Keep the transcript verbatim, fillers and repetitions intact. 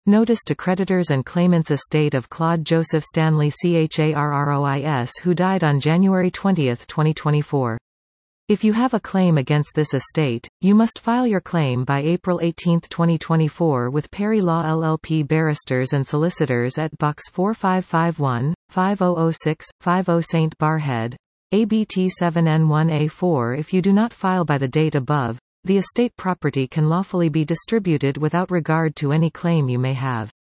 Notice to creditors and claimants estate of Claude Joseph Stanley Charrois, who died on January twentieth twenty twenty-four. If you have a claim against this estate, you must file your claim by April eighteenth twenty twenty-four with Perry Law L L P barristers and solicitors at Box four five five one, five zero zero six, fifty Saint Barrhead, A B T seven N one A four. If you do not file by the date above, the estate property can lawfully be distributed without regard to any claim you may have.